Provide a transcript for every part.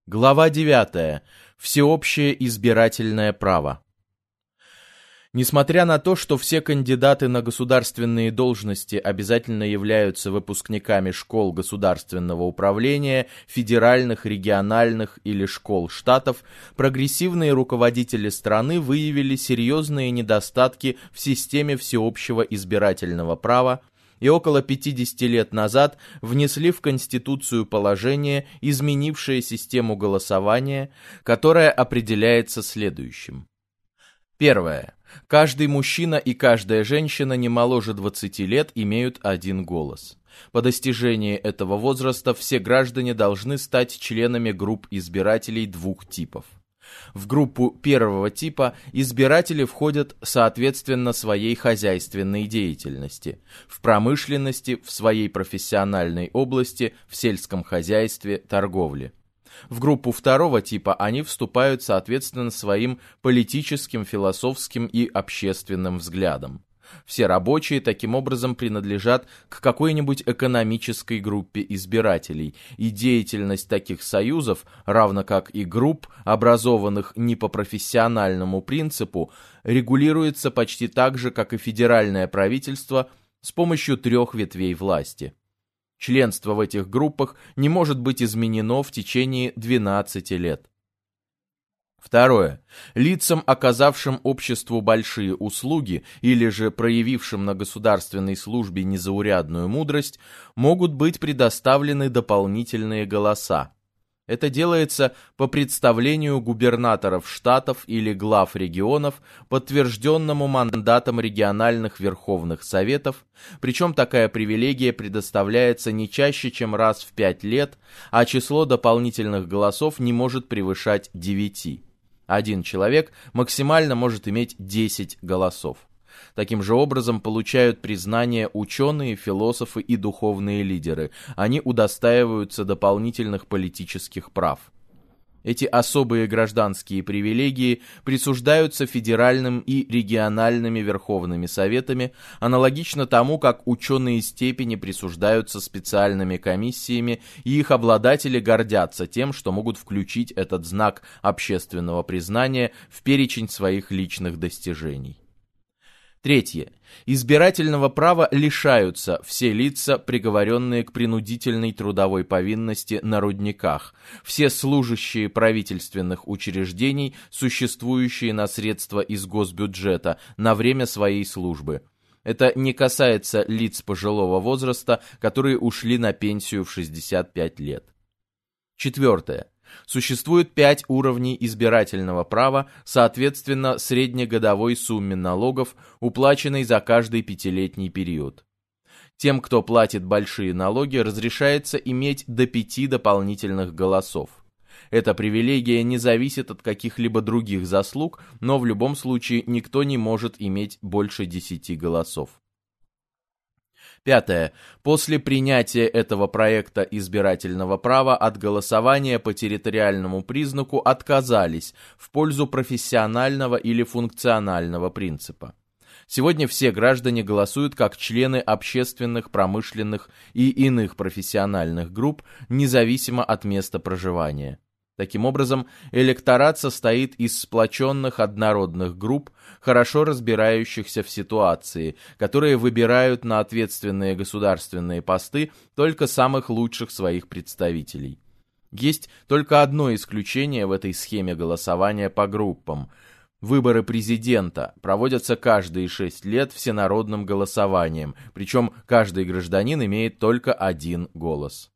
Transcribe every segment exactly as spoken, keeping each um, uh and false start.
Глава девятая. Всеобщее избирательное право. Несмотря на то, что все кандидаты на государственные должности обязательно являются выпускниками школ государственного управления, федеральных, региональных или школ штатов, прогрессивные руководители страны выявили серьезные недостатки в системе всеобщего избирательного права и около пятидесяти лет назад внесли в Конституцию положение, изменившее систему голосования, которое определяется следующим. Первое. Каждый мужчина и каждая женщина не моложе двадцати лет имеют один голос. По достижении этого возраста все граждане должны стать членами групп избирателей двух типов. В группу первого типа избиратели входят соответственно своей хозяйственной деятельности, в промышленности, в своей профессиональной области, в сельском хозяйстве, торговле. В группу второго типа они вступают соответственно своим политическим, философским и общественным взглядам. Все рабочие таким образом принадлежат к какой-нибудь экономической группе избирателей, и деятельность таких союзов, равно как и групп, образованных не по профессиональному принципу, регулируется почти так же, как и федеральное правительство, с помощью трех ветвей власти. Членство в этих группах не может быть изменено в течение двенадцати лет. Второе. Лицам, оказавшим обществу большие услуги или же проявившим на государственной службе незаурядную мудрость, могут быть предоставлены дополнительные голоса. Это делается по представлению губернаторов штатов или глав регионов, подтвержденному мандатом региональных верховных советов, причем такая привилегия предоставляется не чаще, чем раз в пять лет, а число дополнительных голосов не может превышать девяти. Один человек максимально может иметь десять голосов. Таким же образом получают признание ученые, философы и духовные лидеры. Они удостаиваются дополнительных политических прав. Эти особые гражданские привилегии присуждаются федеральным и региональными верховными советами, аналогично тому, как ученые степени присуждаются специальными комиссиями, и их обладатели гордятся тем, что могут включить этот знак общественного признания в перечень своих личных достижений. Третье. Избирательного права лишаются все лица, приговоренные к принудительной трудовой повинности на рудниках, все служащие правительственных учреждений, существующие на средства из госбюджета на время своей службы. Это не касается лиц пожилого возраста, которые ушли на пенсию в шестьдесят пять лет. Четвертое. Существует пять уровней избирательного права, соответственно среднегодовой сумме налогов, уплаченной за каждый пятилетний период. Тем, кто платит большие налоги, разрешается иметь до пяти дополнительных голосов. Эта привилегия не зависит от каких-либо других заслуг, но в любом случае никто не может иметь больше десяти голосов. Пятое. После принятия этого проекта избирательного права от голосования по территориальному признаку отказались в пользу профессионального или функционального принципа. Сегодня все граждане голосуют как члены общественных, промышленных и иных профессиональных групп, независимо от места проживания. Таким образом, электорат состоит из сплоченных однородных групп, хорошо разбирающихся в ситуации, которые выбирают на ответственные государственные посты только самых лучших своих представителей. Есть только одно исключение в этой схеме голосования по группам. Выборы президента проводятся каждые шесть лет всенародным голосованием, причем каждый гражданин имеет только один голос.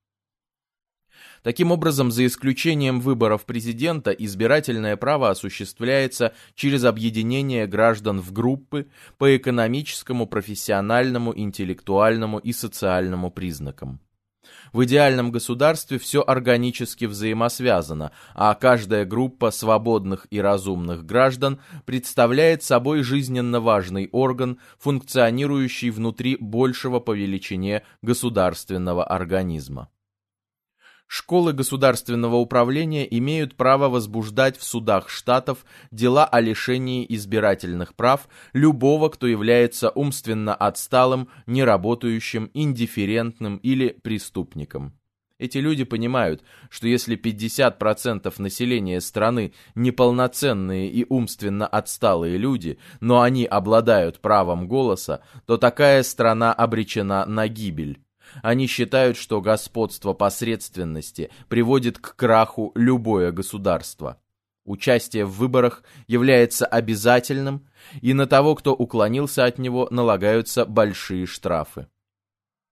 Таким образом, за исключением выборов президента, избирательное право осуществляется через объединение граждан в группы по экономическому, профессиональному, интеллектуальному и социальному признакам. В идеальном государстве все органически взаимосвязано, а каждая группа свободных и разумных граждан представляет собой жизненно важный орган, функционирующий внутри большего по величине государственного организма. Школы государственного управления имеют право возбуждать в судах штатов дела о лишении избирательных прав любого, кто является умственно отсталым, неработающим, индифферентным или преступником. Эти люди понимают, что если пятьдесят процентов населения страны неполноценные и умственно отсталые люди, но они обладают правом голоса, то такая страна обречена на гибель. Они считают, что господство посредственности приводит к краху любое государство. Участие в выборах является обязательным, и на того, кто уклонился от него, налагаются большие штрафы.